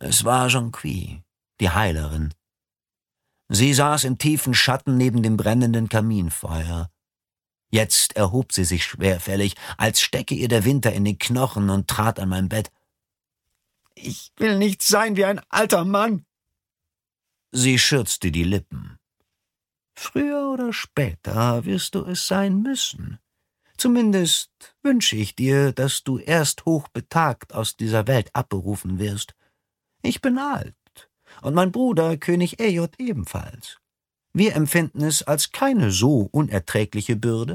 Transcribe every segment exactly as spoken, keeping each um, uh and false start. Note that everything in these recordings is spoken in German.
Es war Jonquille, die Heilerin. Sie saß im tiefen Schatten neben dem brennenden Kaminfeuer. Jetzt erhob sie sich schwerfällig, als stecke ihr der Winter in den Knochen, und trat an mein Bett. »Ich will nicht sein wie ein alter Mann!« Sie schürzte die Lippen. »Früher oder später wirst du es sein müssen. Zumindest wünsche ich dir, dass du erst hochbetagt aus dieser Welt abberufen wirst. Ich bin alt, und mein Bruder König Ejot ebenfalls. Wir empfinden es als keine so unerträgliche Bürde.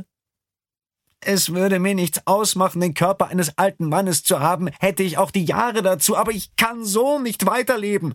Es würde mir nichts ausmachen, den Körper eines alten Mannes zu haben, hätte ich auch die Jahre dazu, aber ich kann so nicht weiterleben.«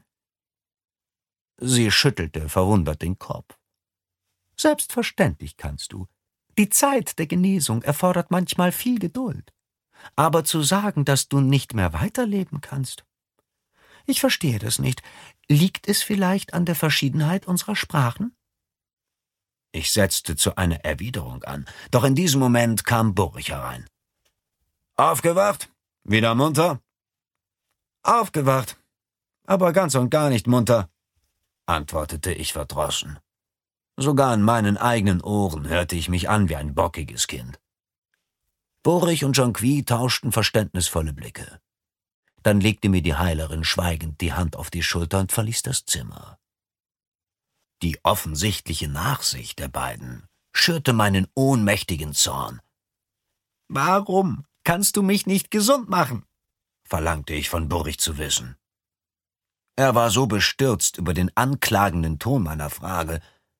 Sie schüttelte verwundert den Kopf. »Selbstverständlich kannst du. Die Zeit der Genesung erfordert manchmal viel Geduld. Aber zu sagen, dass du nicht mehr weiterleben kannst? Ich verstehe das nicht. Liegt es vielleicht an der Verschiedenheit unserer Sprachen?« Ich setzte zu einer Erwiderung an, doch in diesem Moment kam Burrich herein. »Aufgewacht? Wieder munter?« »Aufgewacht, aber ganz und gar nicht munter«, antwortete ich verdrossen. Sogar in meinen eigenen Ohren hörte ich mich an wie ein bockiges Kind. Burrich und Jonquille tauschten verständnisvolle Blicke. Dann legte mir die Heilerin schweigend die Hand auf die Schulter und verließ das Zimmer. Die offensichtliche Nachsicht der beiden schürte meinen ohnmächtigen Zorn. »Warum kannst du mich nicht gesund machen?« verlangte ich von Burrich zu wissen. Er war so bestürzt über den anklagenden Ton meiner Frage.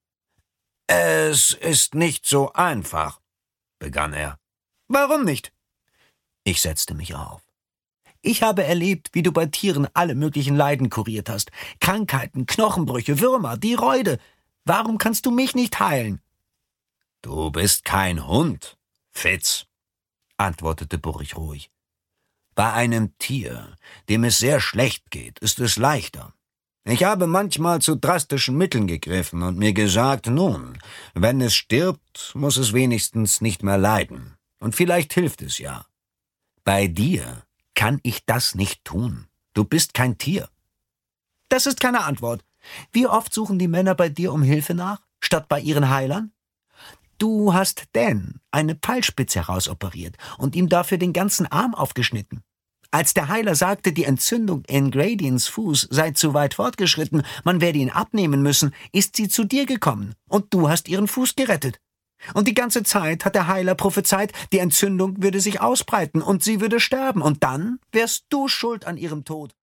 »Es ist nicht so einfach«, begann er. »Warum nicht?« Ich setzte mich auf. »Ich habe erlebt, wie du bei Tieren alle möglichen Leiden kuriert hast. Krankheiten, Knochenbrüche, Würmer, die Räude. Warum kannst du mich nicht heilen?« »Du bist kein Hund, Fitz«, antwortete Burrich ruhig. »Bei einem Tier, dem es sehr schlecht geht, ist es leichter. Ich habe manchmal zu drastischen Mitteln gegriffen und mir gesagt, nun, wenn es stirbt, muss es wenigstens nicht mehr leiden. Und vielleicht hilft es ja. Bei dir kann ich das nicht tun. Du bist kein Tier.« »Das ist keine Antwort. Wie oft suchen die Männer bei dir um Hilfe nach, statt bei ihren Heilern? Du hast Dan eine Pfeilspitze herausoperiert und ihm dafür den ganzen Arm aufgeschnitten. Als der Heiler sagte, die Entzündung in Gradients Fuß sei zu weit fortgeschritten, man werde ihn abnehmen müssen, ist sie zu dir gekommen und du hast ihren Fuß gerettet. Und die ganze Zeit hat der Heiler prophezeit, die Entzündung würde sich ausbreiten und sie würde sterben und dann wärst du schuld an ihrem Tod.«